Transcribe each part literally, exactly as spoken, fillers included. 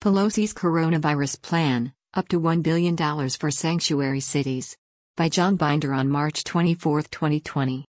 Pelosi's Coronavirus Plan, up to one billion dollars for Sanctuary Cities. By John Binder on March twenty-fourth, twenty twenty.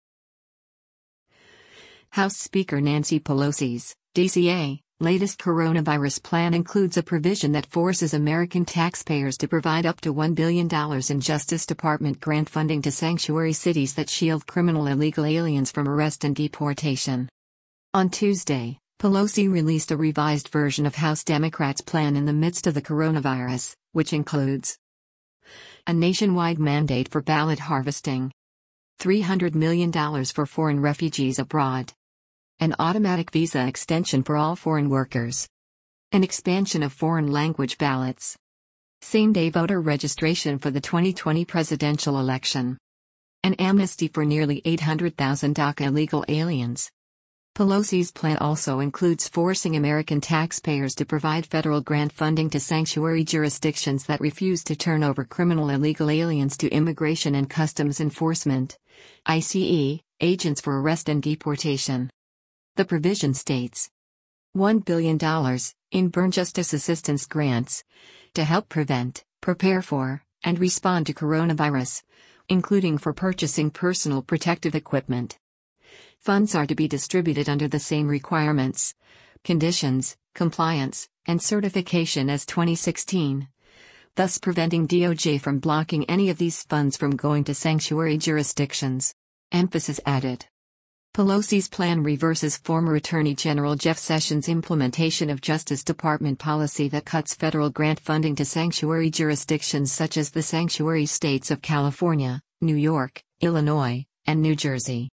House Speaker Nancy Pelosi's, D C A, latest coronavirus plan includes a provision that forces American taxpayers to provide up to one billion dollars in Justice Department grant funding to sanctuary cities that shield criminal illegal aliens from arrest and deportation. On Tuesday, Pelosi released a revised version of House Democrats' plan in the midst of the coronavirus, which includes a nationwide mandate for ballot harvesting, three hundred million dollars for foreign refugees abroad, an automatic visa extension for all foreign workers, an expansion of foreign language ballots, same-day voter registration for the twenty twenty presidential election, an amnesty for nearly eight hundred thousand DACA illegal aliens. Pelosi's plan also includes forcing American taxpayers to provide federal grant funding to sanctuary jurisdictions that refuse to turn over criminal illegal aliens to Immigration and Customs Enforcement (I C E) agents for arrest and deportation. The provision states one billion dollars in burn justice assistance grants to help prevent, prepare for, and respond to coronavirus, including for purchasing personal protective equipment. Funds are to be distributed under the same requirements, conditions, compliance, and certification as twenty sixteen, thus preventing D O J from blocking any of these funds from going to sanctuary jurisdictions. Emphasis added. Pelosi's plan reverses former Attorney General Jeff Sessions' implementation of Justice Department policy that cuts federal grant funding to sanctuary jurisdictions such as the sanctuary states of California, New York, Illinois, and New Jersey.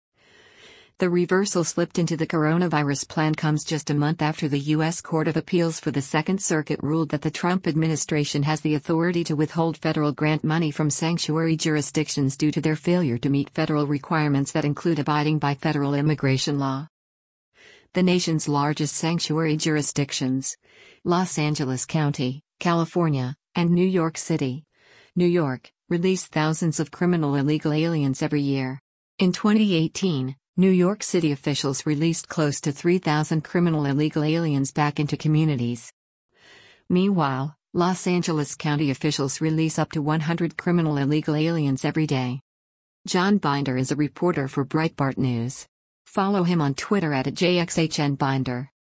The reversal slipped into the coronavirus plan comes just a month after the U S Court of Appeals for the Second Circuit ruled that the Trump administration has the authority to withhold federal grant money from sanctuary jurisdictions due to their failure to meet federal requirements that include abiding by federal immigration law. The nation's largest sanctuary jurisdictions, Los Angeles County, California, and New York City, New York, release thousands of criminal illegal aliens every year. In twenty eighteen, New York City officials released close to three thousand criminal illegal aliens back into communities. Meanwhile, Los Angeles County officials release up to one hundred criminal illegal aliens every day. John Binder is a reporter for Breitbart News. Follow him on Twitter at J X H N Binder.